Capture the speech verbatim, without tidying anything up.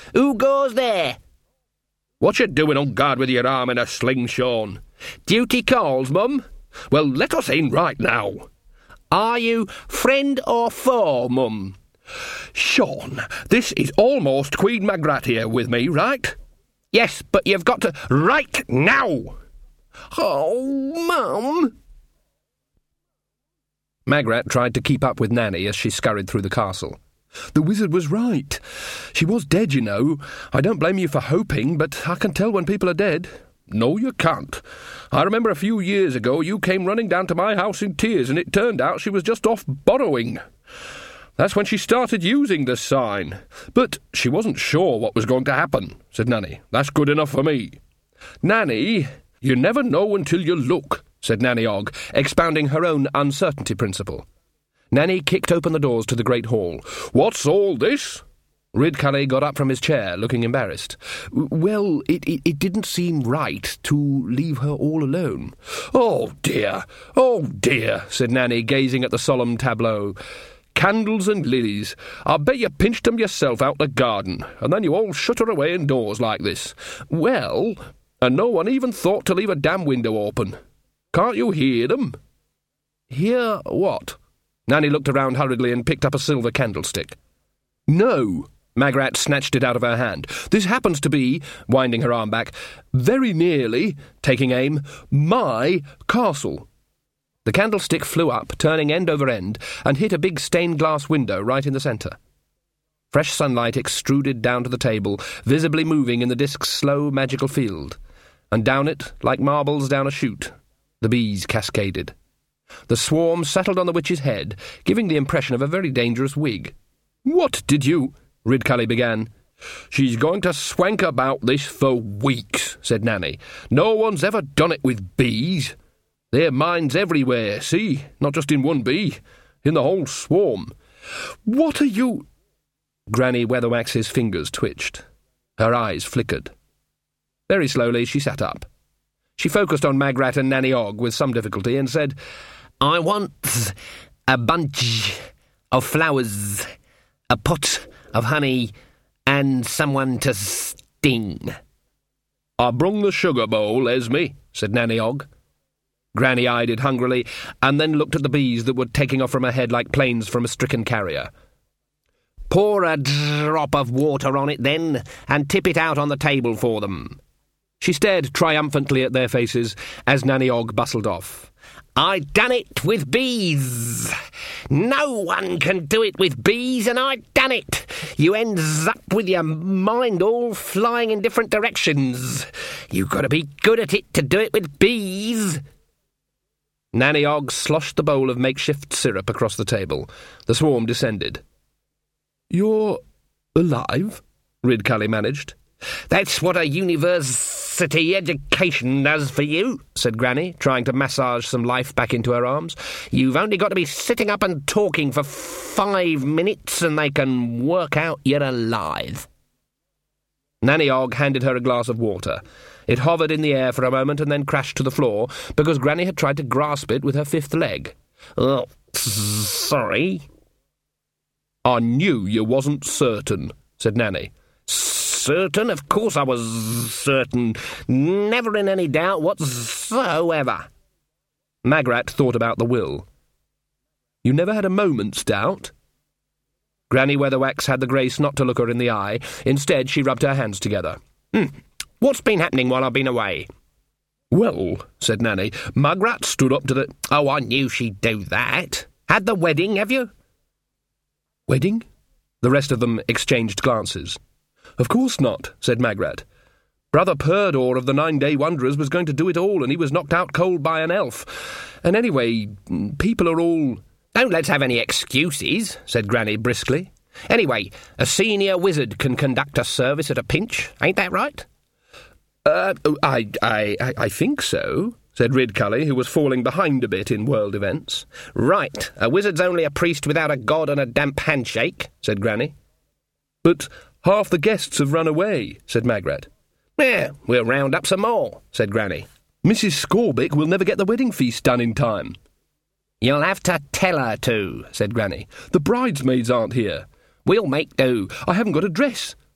Who goes there?" "What you doing on guard with your arm in a sling, Sean?" "Duty calls, Mum." "Well, let us in right now." "Are you friend or foe, Mum?" "Sean, this is almost Queen Magrat here with me, right?" "Yes, but you've got to—" "Right now!" "Oh, Mum!" Magrat tried to keep up with Nanny as she scurried through the castle. "The wizard was right. She was dead, you know. I don't blame you for hoping, but I can tell when people are dead." "No, you can't. I remember a few years ago you came running down to my house in tears, and it turned out she was just off borrowing. That's when she started using the sign. But she wasn't sure what was going to happen," said Nanny. "That's good enough for me." "Nanny, you never know until you look," said Nanny Ogg, expounding her own uncertainty principle. Nanny kicked open the doors to the great hall. "What's all this?" Ridcully got up from his chair, looking embarrassed. "Well, it, it, it didn't seem right to leave her all alone." "Oh, dear, oh, dear," said Nanny, gazing at the solemn tableau. "Candles and lilies. I bet you pinched them yourself out the garden, and then you all shut her away indoors like this. Well, and no one even thought to leave a damn window open. Can't you hear them?" "Hear what?" Nanny looked around hurriedly and picked up a silver candlestick. "No." Magrat snatched it out of her hand. "This happens to be," winding her arm back, "very nearly," taking aim, "my castle." The candlestick flew up, turning end over end, and hit a big stained-glass window right in the centre. Fresh sunlight extruded down to the table, visibly moving in the disk's slow magical field, and down it, like marbles down a chute, the bees cascaded. The swarm settled on the witch's head, giving the impression of a very dangerous wig. "What did you—" Ridcully began. "She's going to swank about this for weeks," said Nanny. "No one's ever done it with bees. There are mines everywhere, see? Not just in one bee, in the whole swarm." "What are you—" Granny Weatherwax's fingers twitched. Her eyes flickered. Very slowly she sat up. She focused on Magrat and Nanny Ogg with some difficulty and said, "I want a bunch of flowers, a pot of honey, and someone to sting." "I brung the sugar bowl, Esme," said Nanny Ogg. Granny eyed it hungrily, and then looked at the bees that were taking off from her head like planes from a stricken carrier. "Pour a drop of water on it, then, and tip it out on the table for them." She stared triumphantly at their faces as Nanny Ogg bustled off. "I done it with bees. No one can do it with bees, and I done it. You ends up with your mind all flying in different directions. You got to be good at it to do it with bees." Nanny Ogg sloshed the bowl of makeshift syrup across the table. The swarm descended. "You're alive?" Ridcully managed. "That's what a university education does for you," said Granny, trying to massage some life back into her arms. "You've only got to be sitting up and talking for five minutes and they can work out you're alive." Nanny Ogg handed her a glass of water. It hovered in the air for a moment and then crashed to the floor because Granny had tried to grasp it with her fifth leg. "Oh, sorry." "I knew you wasn't certain," said Nanny. "Certain? Of course I was certain. Never in any doubt whatsoever." Magrat thought about the will. "You never had a moment's doubt?" Granny Weatherwax had the grace not to look her in the eye. Instead, she rubbed her hands together. Hmm. "What's been happening while I've been away?" "Well," said Nanny, "Magrat stood up to the—" "Oh, I knew she'd do that. Had the wedding, have you?" "Wedding?" The rest of them exchanged glances. "Of course not," said Magrat. "Brother Purdor of the Nine-Day Wanderers was going to do it all, and he was knocked out cold by an elf. And anyway, people are all—" "Don't let's have any excuses," said Granny briskly. "Anyway, a senior wizard can conduct a service at a pinch, ain't that right?" Uh, I, I, I think so," said Ridcully, who was falling behind a bit in world events. "Right, a wizard's only a priest without a god and a damp handshake," said Granny. "But half the guests have run away," said Magrat. "Yeah, we'll round up some more," said Granny. "Missus Scorbick will never get the wedding feast done in time." "You'll have to tell her to," said Granny. "The bridesmaids aren't here." "We'll make do." "I haven't got a dress,"